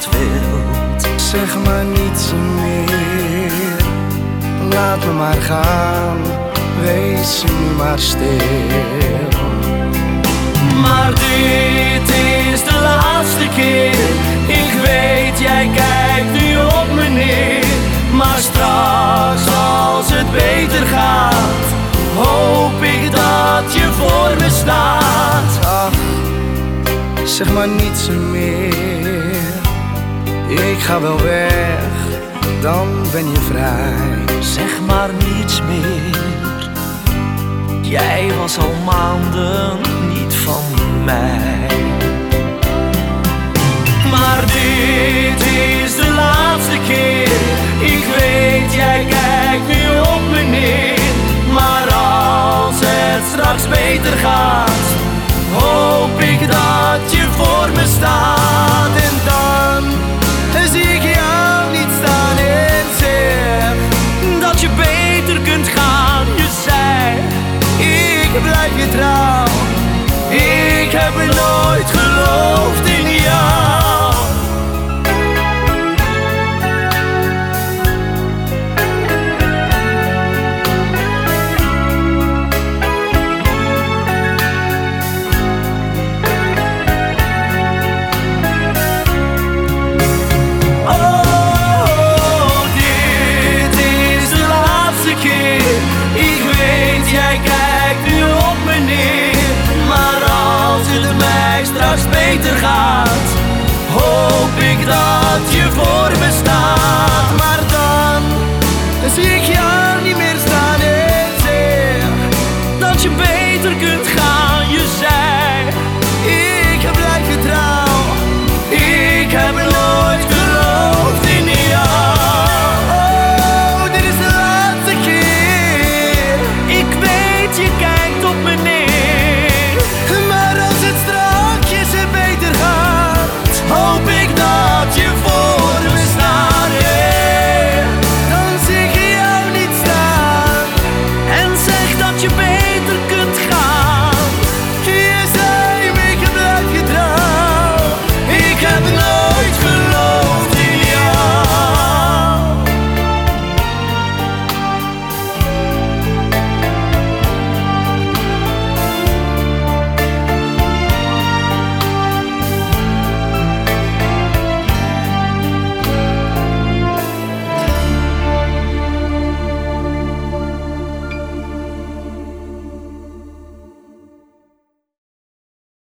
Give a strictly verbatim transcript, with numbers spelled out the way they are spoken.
wat wilt. Zeg maar niets meer, laat me maar gaan, wees nu maar stil. Maar dit is de laatste keer, ik weet jij kijkt nu op me neer. Maar straks als het beter gaat, hoop ik dat je voor me staat. Ach, zeg maar niets meer, ik ga wel weg, dan ben je vrij. Zeg maar niets meer, jij was al maanden niet van mij. Maar dit is de laatste keer, ik weet jij kijkt nu op me neer. Maar als het straks beter gaat, hoop ik dat je voor me staat.